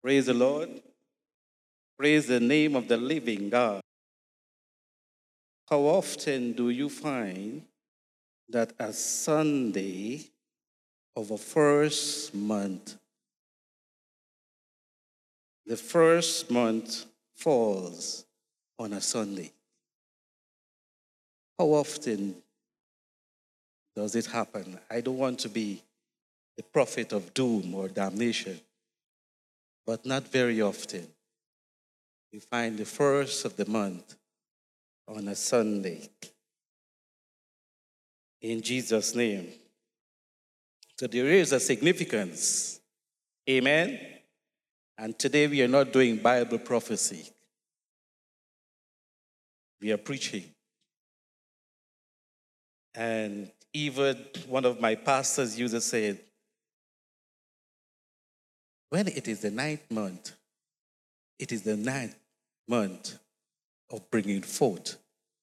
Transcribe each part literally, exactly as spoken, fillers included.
Praise the Lord. Praise the name of the living God. How often do you find that a Sunday of a first month, the first month falls on a Sunday? How often does it happen? I don't want to be the prophet of doom or damnation, but not very often. You find the first of the month on a Sunday. In Jesus' name. So there is a significance. Amen. And today we are not doing Bible prophecy. We are preaching. And even one of my pastors used to say, when it is the ninth month, it is the ninth month of bringing forth.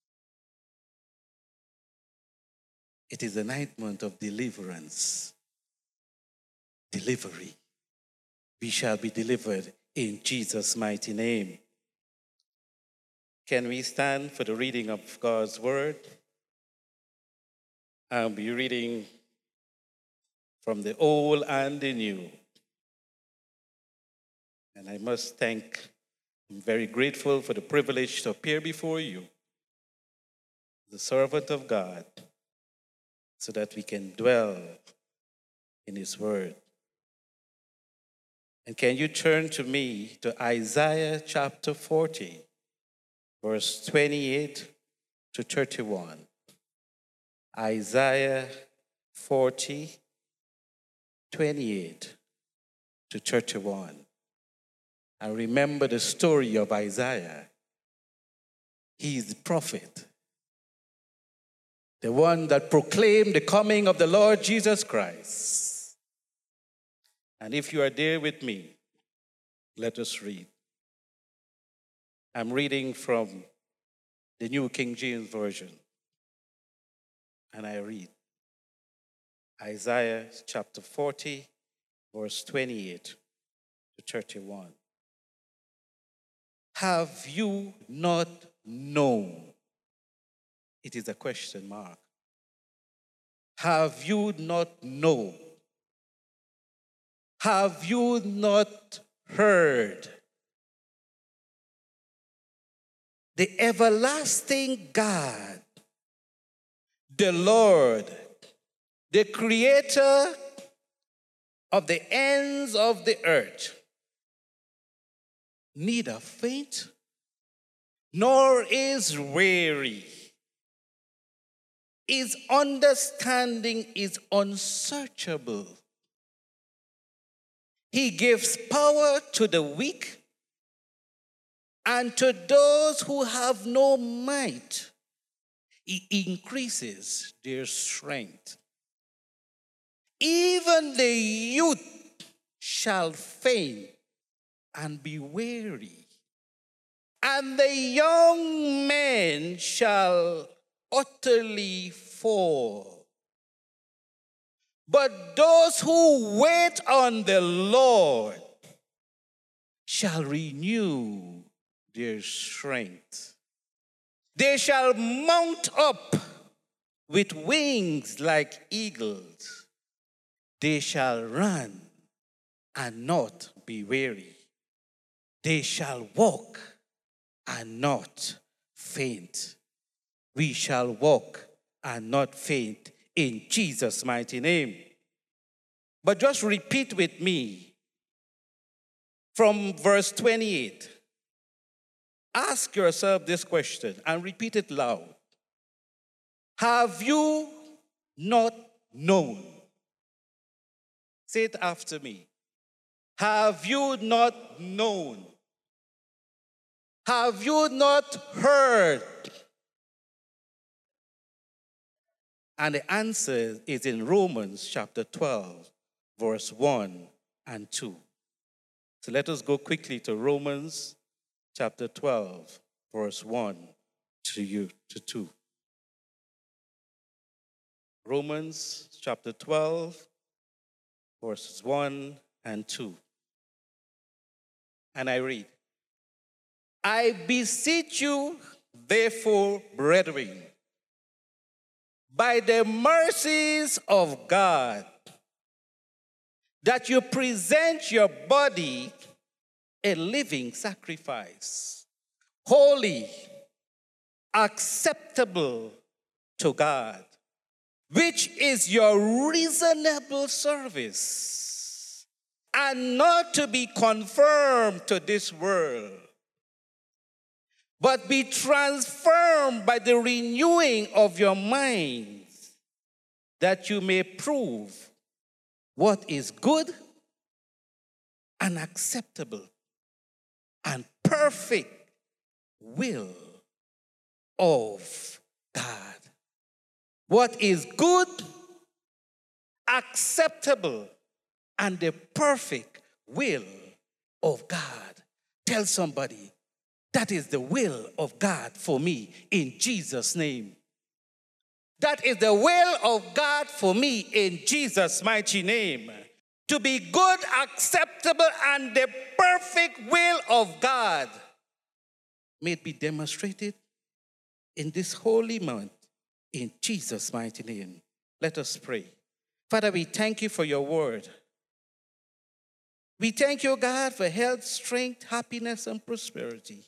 It is the ninth month of deliverance, delivery. We shall be delivered in Jesus' mighty name. Can we stand for the reading of God's word? I'll be reading from the old and the new. And I must thank, I'm very grateful for the privilege to appear before you, the servant of God, so that we can dwell in his word. And can you turn to me to Isaiah chapter forty, verse twenty-eight to thirty-one. Isaiah forty, twenty-eight to thirty-one. And remember the story of Isaiah. He is the prophet, the one that proclaimed the coming of the Lord Jesus Christ. And if you are there with me, let us read. I'm reading from the New King James Version. And I read Isaiah chapter forty, verse twenty-eight to thirty-one. Have you not known? It is a question mark. Have you not known? Have you not heard? The everlasting God, the Lord, the creator of the ends of the earth, neither faint nor is weary. His understanding is unsearchable. He gives power to the weak, and to those who have no might, he increases their strength. Even the youth shall faint and be weary, and the young men shall utterly fall. But those who wait on the Lord shall renew their strength. They shall mount up with wings like eagles. They shall run and not be weary. They shall walk and not faint. We shall walk and not faint in Jesus' mighty name. But just repeat with me from verse twenty-eight. Ask yourself this question and repeat it loud. Have you not known? Say it after me. Have you not known? Have you not heard? And the answer is in Romans chapter twelve, verse one and two. So let us go quickly to Romans chapter twelve, verse one to you to two. Romans chapter twelve, verses one and two. And I read, I beseech you, therefore, brethren, by the mercies of God, that you present your body a living sacrifice, holy, acceptable to God, which is your reasonable service, and not to be conformed to this world, but be transformed by the renewing of your minds, that you may prove what is good and acceptable and perfect will of God. What is good, acceptable, and the perfect will of God. Tell somebody, that is the will of God for me in Jesus' name. That is the will of God for me in Jesus' mighty name. To be good, acceptable, and the perfect will of God. May it be demonstrated in this holy month in Jesus' mighty name. Let us pray. Father, we thank you for your word. We thank you, God, for health, strength, happiness, and prosperity.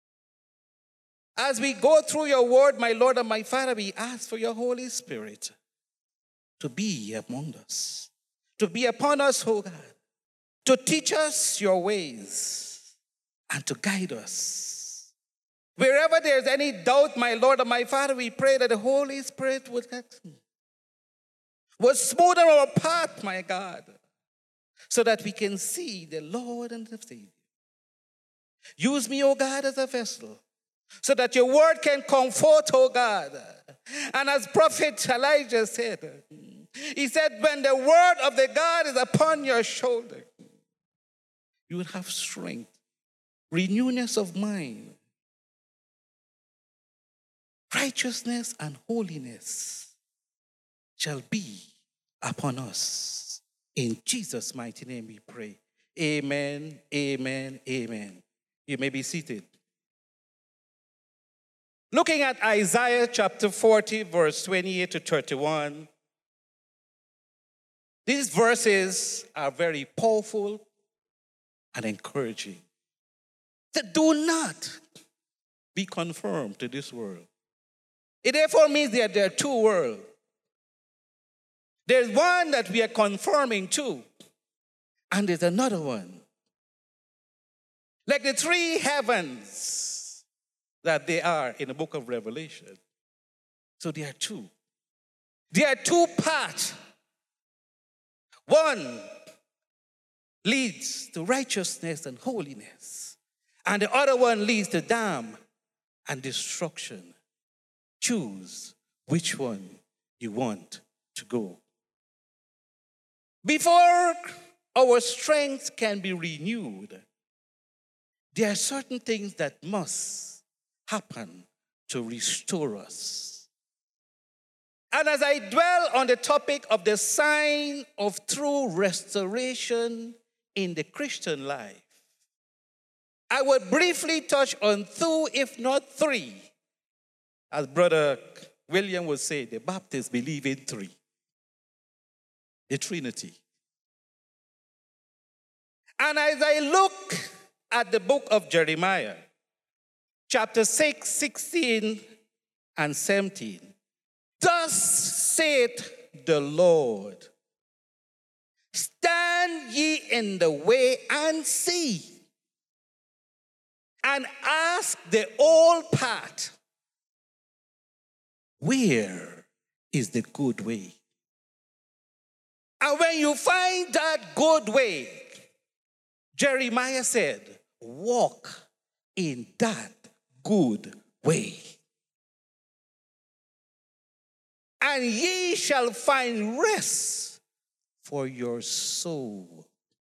As we go through your word, my Lord and my Father, we ask for your Holy Spirit to be among us, to be upon us, oh God, to teach us your ways and to guide us. Wherever there's any doubt, my Lord and my Father, we pray that the Holy Spirit would, would smoothen our path, my God, so that we can see the Lord and the Savior. Use me, oh God, as a vessel, so that your word can comfort, oh God. And as Prophet Elijah said, he said, when the word of the God is upon your shoulder, you will have strength, renewness of mind, righteousness and holiness shall be upon us. In Jesus' mighty name we pray. Amen, amen, amen. You may be seated. Looking at Isaiah chapter forty, verse twenty-eight to thirty-one, these verses are very powerful and encouraging. That do not be conformed to this world. It therefore means that there are two worlds. There's one that we are conforming to, and there's another one. Like the three heavens that they are in the book of Revelation. So there are two. There are two paths. One leads to righteousness and holiness, and the other one leads to damn and destruction. Choose which one you want to go. Before our strength can be renewed, there are certain things that must happen to restore us. And as I dwell on the topic of the sign of true restoration in the Christian life, I would briefly touch on two, if not three. As Brother William would say, the Baptists believe in three. The Trinity. And as I look at the book of Jeremiah, chapter six, sixteen, and seventeen, thus saith the Lord, stand ye in the way and see, and ask the old path, where is the good way? And when you find that good way, Jeremiah said, walk in that good way. And ye shall find rest for your soul.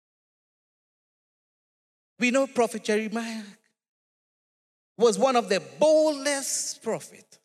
We know Prophet Jeremiah was one of the boldest prophets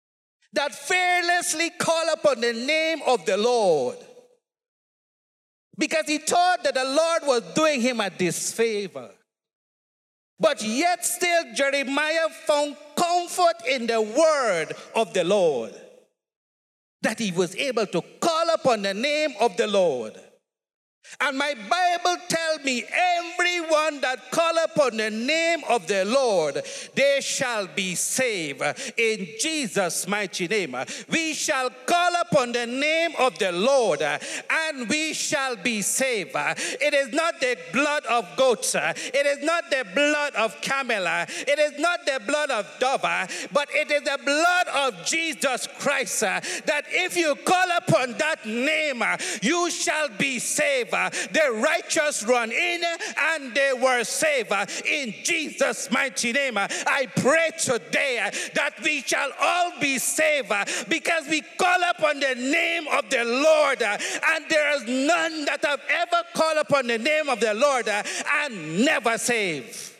that fearlessly call upon the name of the Lord. because he thought that the Lord was doing him a disfavor. But yet still Jeremiah found comfort in the word of the Lord, that he was able to call upon the name of the Lord. And my Bible tells me, everyone that call upon the name of the Lord, they shall be saved. In Jesus' mighty name, we shall call upon the name of the Lord, and we shall be saved. It is not the blood of goats, it is not the blood of camel, it is not the blood of dove, but it is the blood of Jesus Christ, that if you call upon that name, you shall be saved. The righteous run in and they were saved. In Jesus' mighty name, I pray today that we shall all be saved, because we call upon the name of the Lord, and there is none that have ever called upon the name of the Lord and never saved.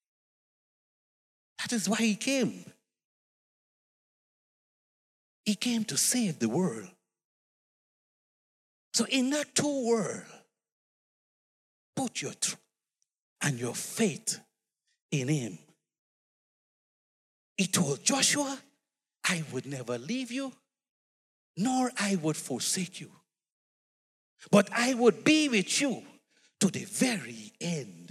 That is why he came. He came to save the world. So in that two world, put your truth and your faith in him. He told Joshua, I would never leave you, nor I would forsake you, but I would be with you to the very end.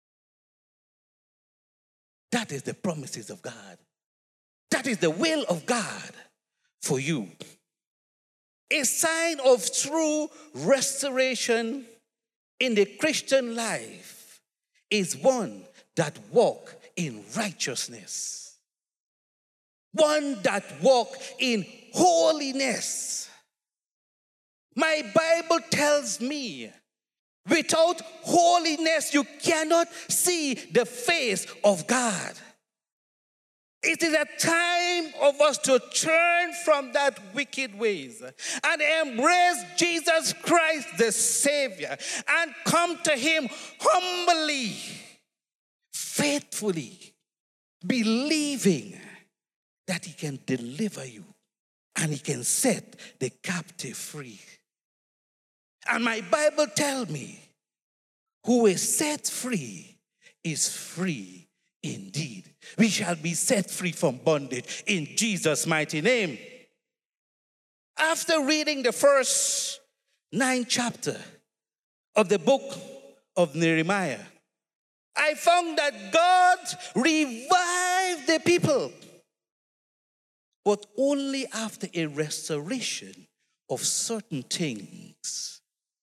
That is the promises of God. That is the will of God for you. A sign of true restoration in the Christian life is one that walk in righteousness, one that walk in holiness. My Bible tells me, without holiness you cannot see the face of God. It is a time of us to turn from that wicked ways and embrace Jesus Christ the Savior and come to him humbly, faithfully, believing that he can deliver you and he can set the captive free. And my Bible tells me, who is set free is free indeed. We shall be set free from bondage in Jesus' mighty name. After reading the first nine chapters of the book of Nehemiah, I found that God revived the people, but only after a restoration of certain things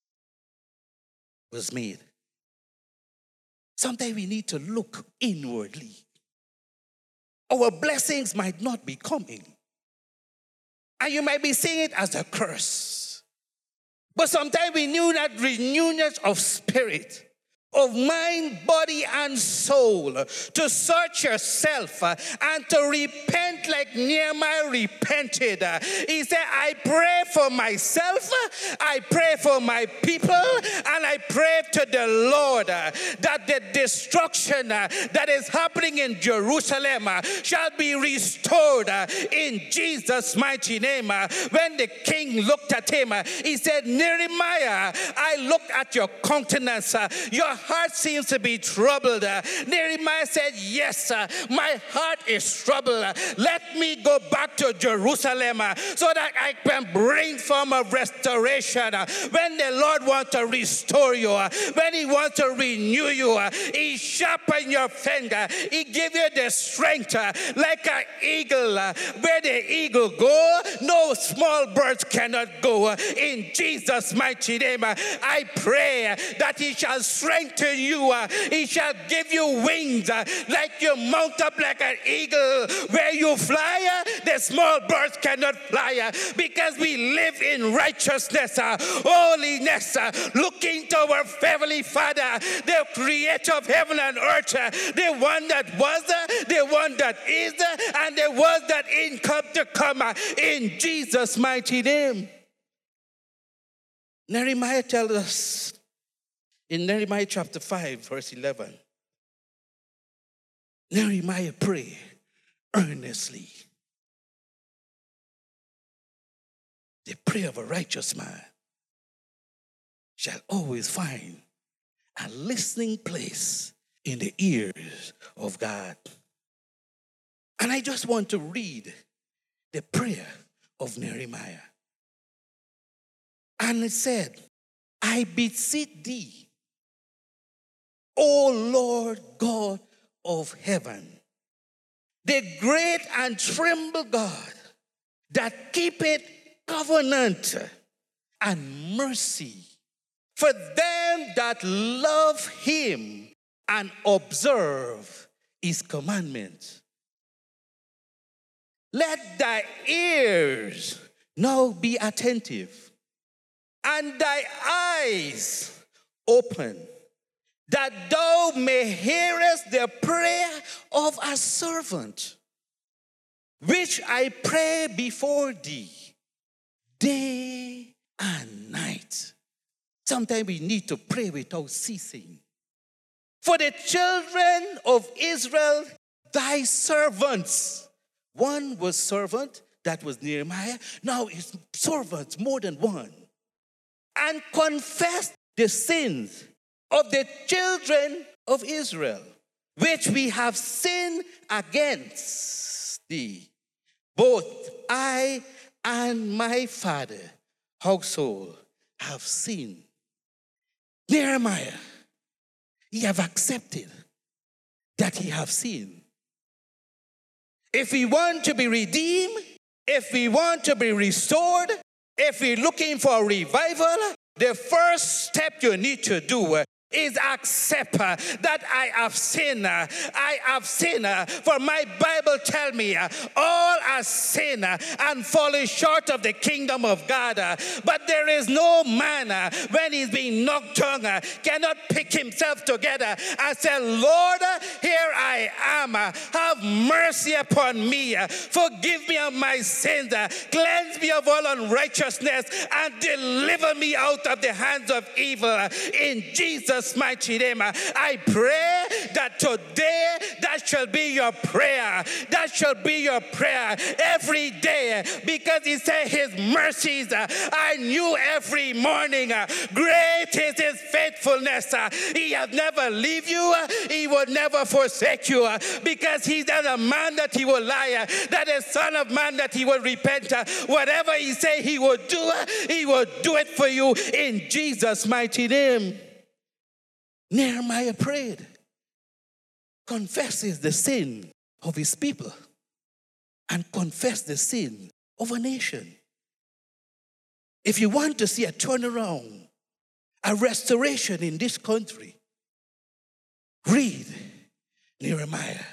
was made. Sometimes we need to look inwardly. Our blessings might not be coming, and you might be seeing it as a curse. But sometimes we need that renewal of spirit, of mind, body, and soul, to search yourself uh, and to repent like Nehemiah repented. Uh, he said, I pray for myself, uh, I pray for my people, and I pray to the Lord uh, that the destruction uh, that is happening in Jerusalem uh, shall be restored uh, in Jesus' mighty name. Uh, when the king looked at him, uh, he said, Nehemiah, I look at your countenance, uh, your heart seems to be troubled. Uh, Nehemiah said, yes, uh, my heart is troubled. Uh, let me go back to Jerusalem uh, so that I can bring form of restoration. Uh, when the Lord wants to restore you, uh, when he wants to renew you, uh, he sharpen your finger. He give you the strength uh, like an eagle. Uh, where the eagle go, no small birds cannot go. Uh, in Jesus' mighty name, uh, I pray uh, that he shall strengthen you. Uh, he shall give you wings uh, like you mount up like an eagle. Where you fly, uh, the small birds cannot fly, uh, because we live in righteousness, uh, holiness, uh, looking to our Heavenly Father, the creator of heaven and earth, uh, the one that was, uh, the one that is, uh, and the one that in come to come, uh, in Jesus' mighty name. Nehemiah tells us in Nehemiah chapter five, verse eleven, Nehemiah prayed earnestly. The prayer of a righteous man shall always find a listening place in the ears of God. And I just want to read the prayer of Nehemiah. And it said, I beseech thee, O Lord God of heaven, the great and tremble God, that keepeth covenant and mercy for them that love him and observe his commandments. Let thy ears now be attentive, and thy eyes open, that thou may hearest the prayer of a servant, which I pray before thee day and night. Sometimes we need to pray without ceasing. For the children of Israel, thy servants. One was servant, that was Nehemiah. Now it's servants, more than one. And confess the sins of the children of Israel, which we have sinned against thee. Both I and my father household have sinned. Nehemiah, he have accepted that he have sinned. If we want to be redeemed, if we want to be restored, if we're looking for revival, the first step you need to do is accept uh, that I have sinned. Uh, I have sinned. Uh, for my Bible tell me, uh, all are sin uh, and falling short of the kingdom of God. Uh, but there is no man uh, when he's being knocked down uh, cannot pick himself together and say, Lord, uh, here I am. Uh, have mercy upon me. Uh, forgive me of my sins. Uh, cleanse me of all unrighteousness and deliver me out of the hands of evil. Uh, in Jesus' mighty name, I pray that today that shall be your prayer. That shall be your prayer every day, because he said his mercies are new every morning. Great is his faithfulness. He has never leave you. He will never forsake you, because he's not a man that he will lie, that is son of man that he will repent. Whatever he say he will do, he will do it for you in Jesus' mighty name. Nehemiah prayed, confesses the sin of his people, and confess the sin of a nation. If you want to see a turnaround, a restoration in this country, read Nehemiah.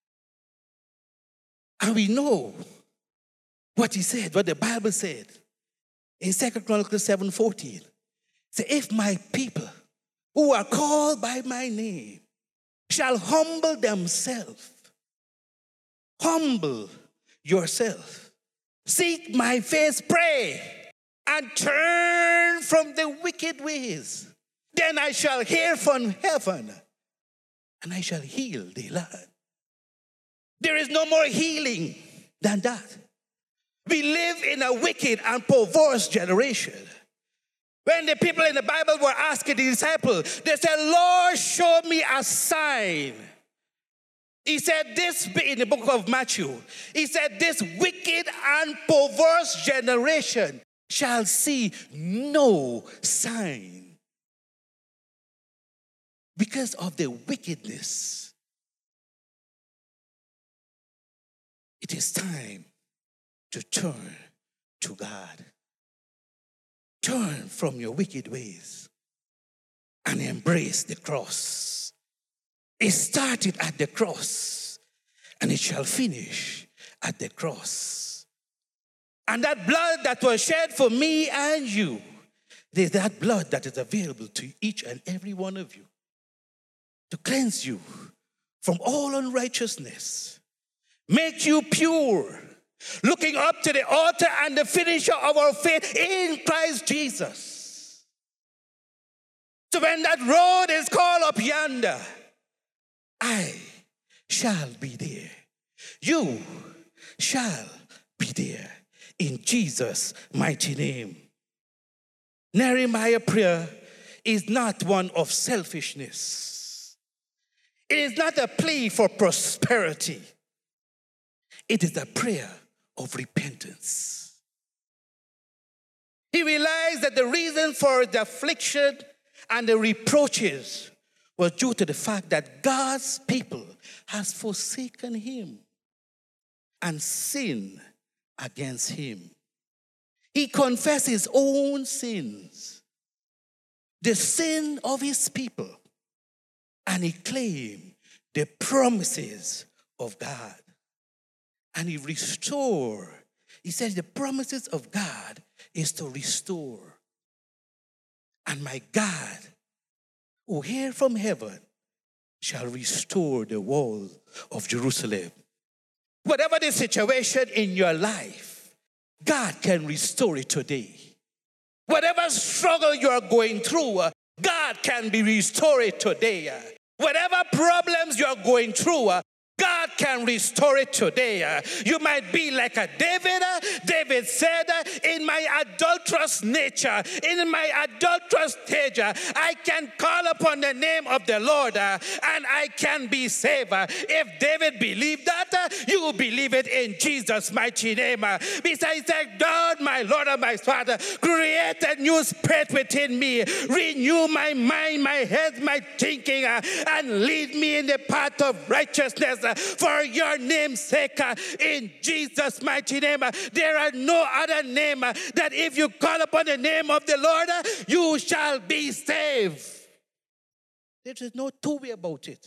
And we know what he said, what the Bible said in Second Chronicles seven fourteen. Say, if my people who are called by my name shall humble themselves, humble yourself, seek my face, pray, and turn from the wicked ways, then I shall hear from heaven, and I shall heal the land. There is no more healing than that. We live in a wicked and perverse generation. When the people in the Bible were asking the disciples, they said, Lord, show me a sign. He said this in the book of Matthew. He said, this wicked and perverse generation shall see no sign. Because of the wickedness, it is time to turn to God. Turn from your wicked ways and embrace the cross. It started at the cross, and it shall finish at the cross. And that blood that was shed for me and you, there's that blood that is available to each and every one of you to cleanse you from all unrighteousness, make you pure, looking up to the author and the finisher of our faith in Christ Jesus. So when that road is called up yonder, I shall be there. You shall be there in Jesus' mighty name. Nehemiah's prayer is not one of selfishness. It is not a plea for prosperity. It is a prayer of repentance. He realized that the reason for the affliction and the reproaches was due to the fact that God's people has forsaken him and sinned against him. He confessed his own sins, the sin of his people, and he claimed the promises of God. And he restored. He says the promises of God is to restore. And my God, who hear from heaven, shall restore the wall of Jerusalem. Whatever the situation in your life, God can restore it today. Whatever struggle you are going through, God can be restored today. Whatever problems you are going through, God can restore it today. You might be like a David. David said, in my adulterous nature, in my adulterous stage, I can call upon the name of the Lord and I can be saved. If David believed that, you will believe it in Jesus' mighty name. Besides, he said, God, my Lord and my Father, create a new spirit within me. Renew my mind, my head, my thinking, and lead me in the path of righteousness for your name's sake, in Jesus' mighty name. There are no other name that if you call upon the name of the Lord, you shall be saved. There is no two way about it.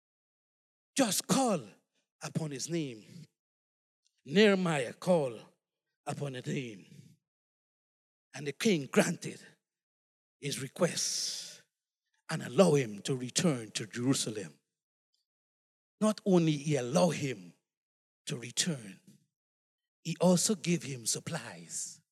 Just call upon his name. Nehemiah called upon the name, and the king granted his request and allowed him to return to Jerusalem. Not only he allowed him to return, he also gave him supplies.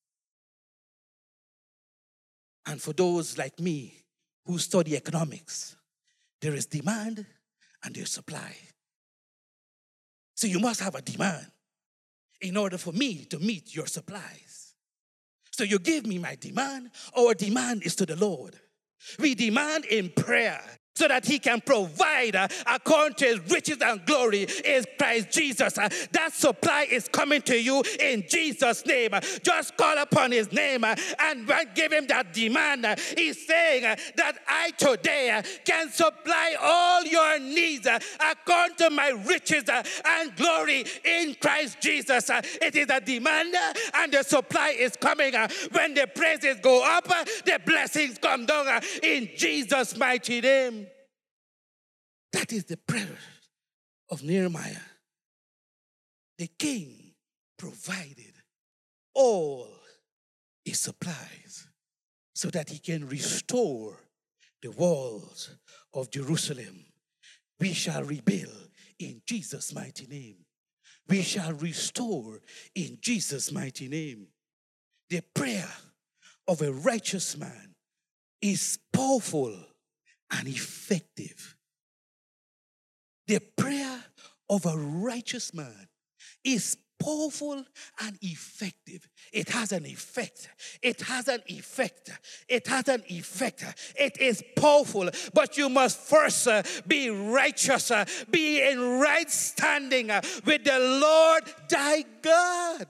And for those like me who study economics, there is demand and there's supply. So you must have a demand in order for me to meet your supplies. So you give me my demand. Our demand is to the Lord. We demand in prayer so that he can provide uh, according to his riches and glory in Christ Jesus. Uh, that supply is coming to you in Jesus' name. Uh, just call upon his name uh, and give him that demand. Uh, he's saying uh, that I today uh, can supply all your needs uh, according to my riches uh, and glory in Christ Jesus. Uh, it is a demand uh, and the supply is coming. Uh, when the praises go up, uh, the blessings come down uh, in Jesus' mighty name. That is the prayer of Nehemiah. The king provided all his supplies so that he can restore the walls of Jerusalem. We shall rebuild in Jesus' mighty name. We shall restore in Jesus' mighty name. The prayer of a righteous man is powerful and effective. The prayer of a righteous man is powerful and effective. It has an effect. It has an effect. It has an effect. It is powerful, but you must first uh, be righteous, uh, be in right standing uh, with the Lord thy God.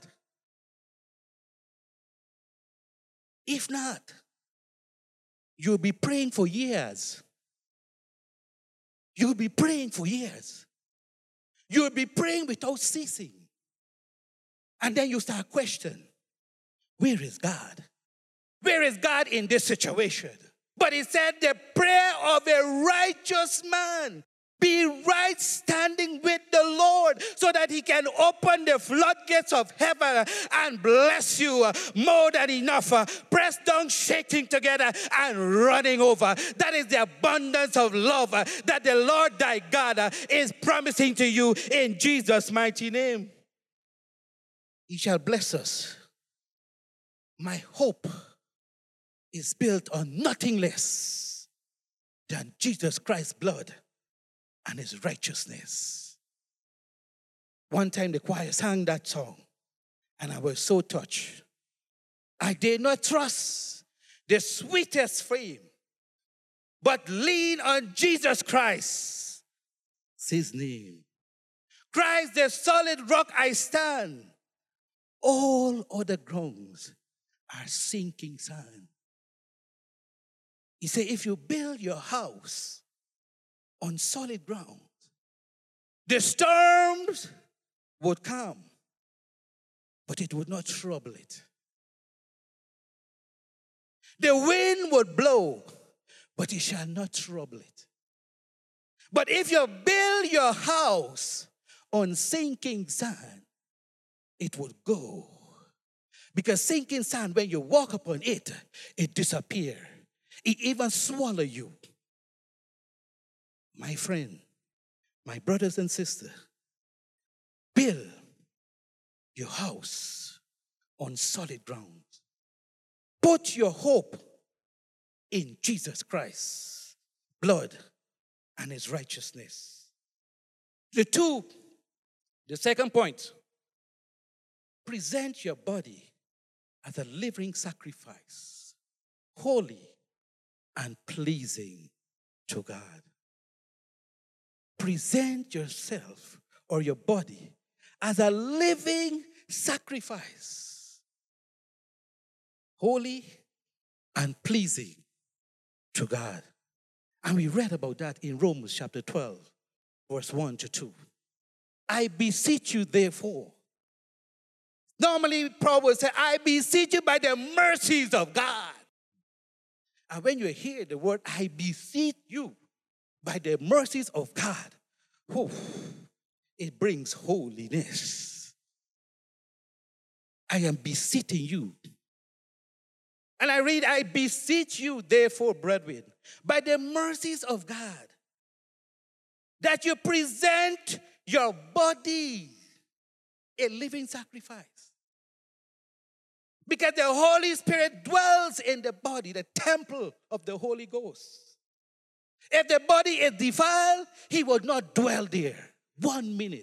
If not, you'll be praying for years. You'll be praying for years. You'll be praying without ceasing. And then you start questioning, where is God? Where is God in this situation? But he said the prayer of a righteous man, be right standing with the Lord so that he can open the floodgates of heaven and bless you more than enough. Pressed down, shaking together, and running over. That is the abundance of love that the Lord thy God is promising to you in Jesus' mighty name. He shall bless us. My hope is built on nothing less than Jesus Christ's blood and his righteousness. One time the choir sang that song, and I was so touched. I did not trust the sweetest frame, but lean on Jesus Christ. It's his name. Christ, the solid rock I stand. All other grounds are sinking sand. He said, if you build your house on solid ground, the storms would come, but it would not trouble it. The wind would blow, but it shall not trouble it. But if you build your house on sinking sand, it would go. Because sinking sand, when you walk upon it, it disappears. It even swallows you. My friend, my brothers and sisters, build your house on solid ground. Put your hope in Jesus Christ, blood, and his righteousness. The two, the second point, present your body as a living sacrifice, holy and pleasing to God. Present yourself or your body as a living sacrifice, holy and pleasing to God. And we read about that in Romans chapter twelve, verse one to two. I beseech you, therefore. Normally, Paul would say, I beseech you by the mercies of God. And when you hear the word, I beseech you by the mercies of God, whew, it brings holiness. I am beseeching you. And I read, I beseech you, therefore, brethren, by the mercies of God, that you present your body a living sacrifice. Because the Holy Spirit dwells in the body, the temple of the Holy Ghost. If the body is defiled, he will not dwell there one minute.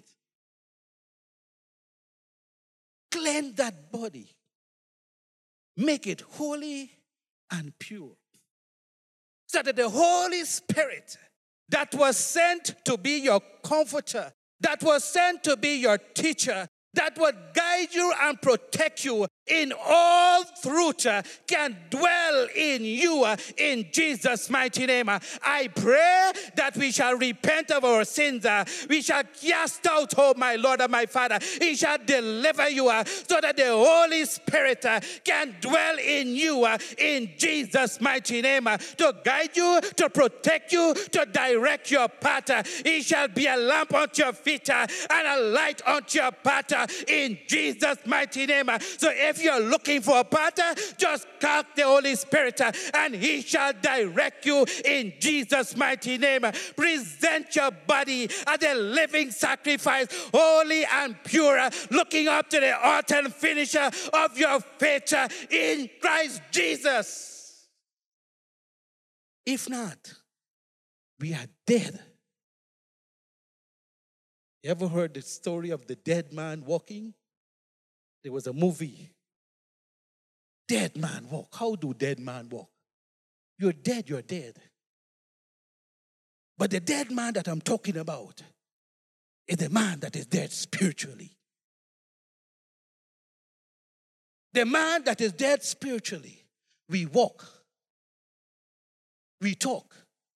Cleanse that body. Make it holy and pure. So that the Holy Spirit that was sent to be your comforter, that was sent to be your teacher, that would guide you and protect you in all truth, uh, can dwell in you uh, in Jesus' mighty name. Uh, I pray that we shall repent of our sins. Uh, we shall cast out, oh my Lord and my Father. He shall deliver you uh, so that the Holy Spirit uh, can dwell in you uh, in Jesus' mighty name uh, to guide you, to protect you, to direct your path. Uh, he shall be a lamp unto your feet uh, and a light unto your path uh, in Jesus' mighty name. Uh, so if If you're looking for a partner, just call the Holy Spirit uh, and he shall direct you in Jesus' mighty name. Present your body as a living sacrifice, holy and pure, uh, looking up to the author and finisher of your faith uh, in Christ Jesus. If not, we are dead. You ever heard the story of the dead man walking? There was a movie. Dead man walk. How do dead man walk? You're dead, you're dead. But the dead man that I'm talking about is the man that is dead spiritually. The man that is dead spiritually, we walk, we talk,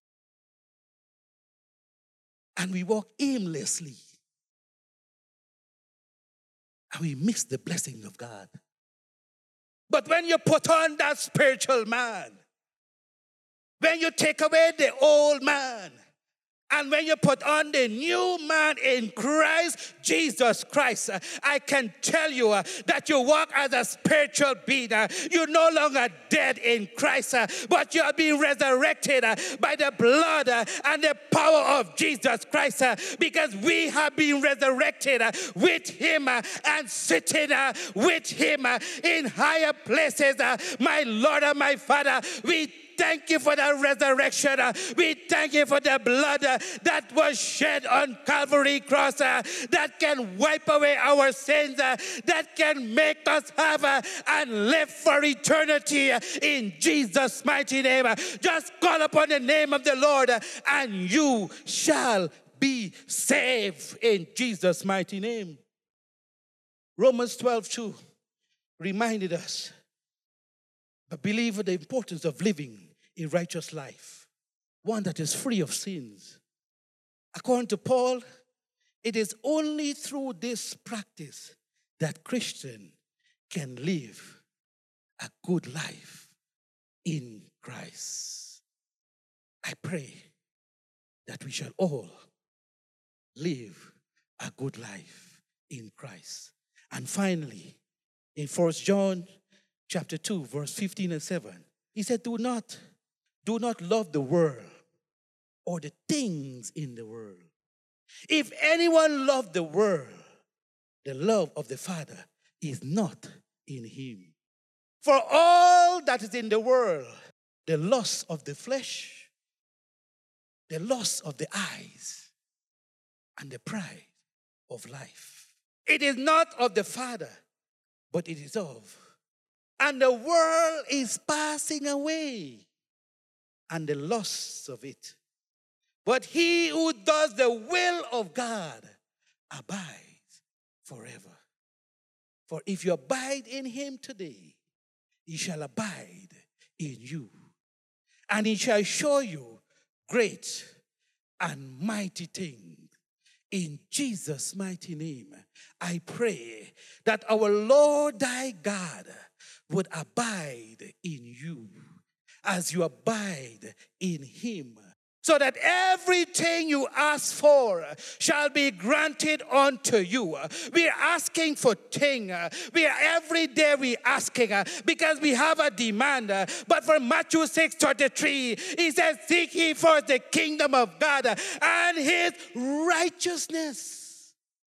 and we walk aimlessly. And we miss the blessing of God. But when you put on that spiritual man, when you take away the old man, and when you put on the new man in Christ Jesus Christ, uh, I can tell you uh, that you walk as a spiritual being. Uh, you're no longer dead in Christ, uh, but you are being resurrected uh, by the blood uh, and the power of Jesus Christ, uh, because we have been resurrected uh, with him uh, and sitting uh, with him uh, in higher places. Uh, my Lord and my Father, we thank you for the resurrection. Uh, we thank you for the blood uh, that was shed on Calvary cross uh, that can wipe away our sins, uh, that can make us have uh, and live for eternity uh, in Jesus' mighty name. Uh, just call upon the name of the Lord uh, and you shall be saved in Jesus' mighty name. Romans twelve two reminded us, the believer, the importance of living a righteous life, one that is free of sins. According to Paul, it is only through this practice that Christian can live a good life in Christ. I pray that we shall all live a good life in Christ. And finally, in First John chapter two, verse fifteen and seven, he said, do not, do not love the world or the things in the world. If anyone loved the world, the love of the Father is not in him. For all that is in the world, the lust of the flesh, the lust of the eyes, and the pride of life. It is not of the Father, but it is of. And the world is passing away, and the lusts of it. But he who does the will of God abides forever. For if you abide in him today, he shall abide in you. And he shall show you great and mighty things. In Jesus' mighty name, I pray that our Lord thy God would abide in you as you abide in him, so that everything you ask for shall be granted unto you. We are asking for things. We are every day we asking because we have a demand. But for Matthew six thirty-three, he says, seek ye first the kingdom of God and his righteousness.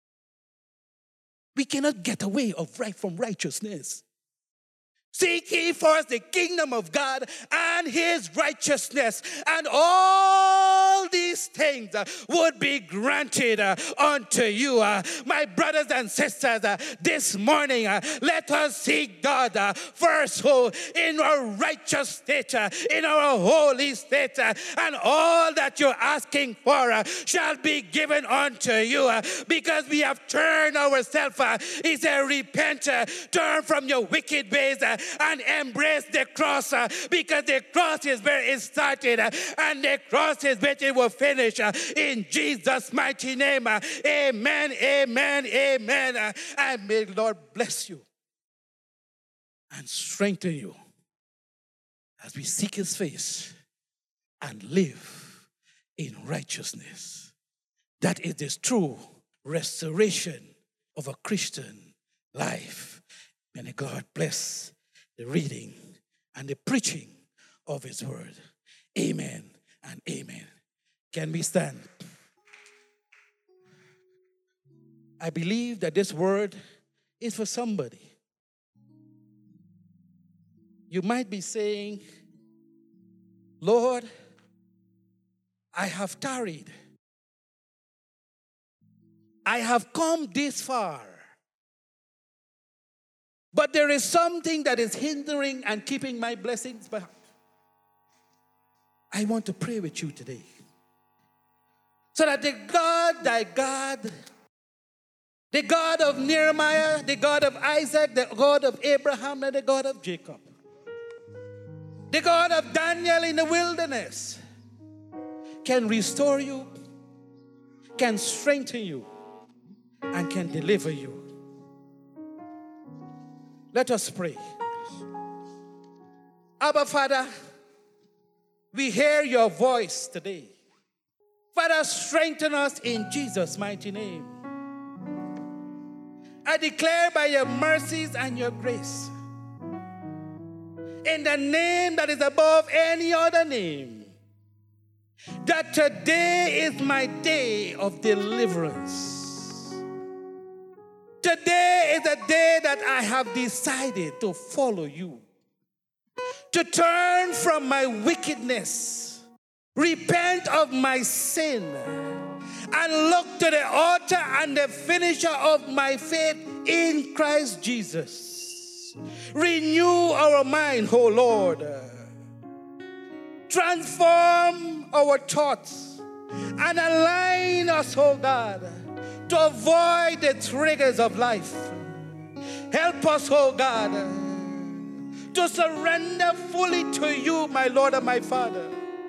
We cannot get away of right from righteousness. Seek ye first the kingdom of God and his righteousness, and all these things uh, would be granted uh, unto you. Uh, my brothers and sisters, uh, this morning, uh, let us seek God uh, first oh, in our righteous state, uh, in our holy state, uh, and all that you're asking for uh, shall be given unto you, uh, because we have turned ourselves. Uh, he said, repent, uh, turn from your wicked ways, uh, and embrace the cross, uh, because the cross is where it started, uh, and the cross is where it will finish. Uh, in Jesus' mighty name, uh, amen, amen, amen. Uh, and may the Lord bless you and strengthen you as we seek his face and live in righteousness. That is the true restoration of a Christian life. May God bless the reading and the preaching of his word. Amen and amen. Can we stand? I believe that this word is for somebody. You might be saying, Lord, I have tarried. I have come this far. But there is something that is hindering and keeping my blessings back. I want to pray with you today, so that the God, thy God, the God of Nehemiah, the God of Isaac, the God of Abraham, and the God of Jacob, the God of Daniel in the wilderness, can restore you, can strengthen you, and can deliver you. Let us pray. Abba, Father, we hear your voice today. Father, strengthen us in Jesus' mighty name. I declare by your mercies and your grace, in the name that is above any other name, that today is my day of deliverance. Today is a day that I have decided to follow you. to turn from my wickedness, repent of my sin, and look to the author and the finisher of my faith in Christ Jesus. Renew our mind, O Lord. Transform our thoughts and align us, O God, to avoid the triggers of life. Help us, O God, to surrender fully to you, my Lord and my Father,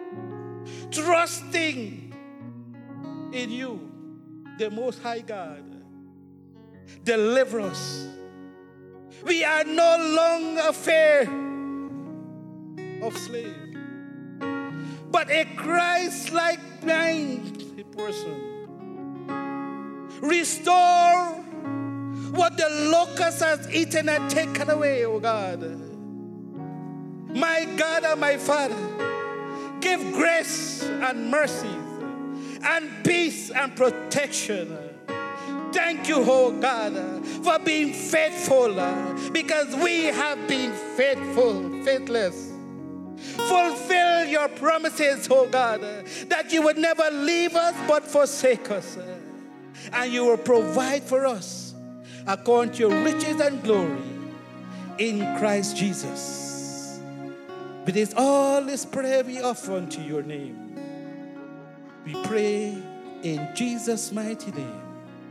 trusting in you, the Most High God. Deliver us. We are no longer fear of slave, but a Christ-like blind person. Restore what the locust has eaten and taken away, O God. My God and my Father, give grace and mercy and peace and protection. Thank you, oh God, for being faithful, because we have been faithful, faithless. Fulfill your promises, oh God, that you would never leave us but forsake us, and you will provide for us according to your riches and glory in Christ Jesus. With this, all this prayer we offer unto your name. We pray in Jesus' mighty name.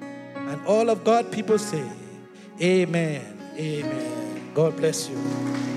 And all of God people say, amen, amen. God bless you.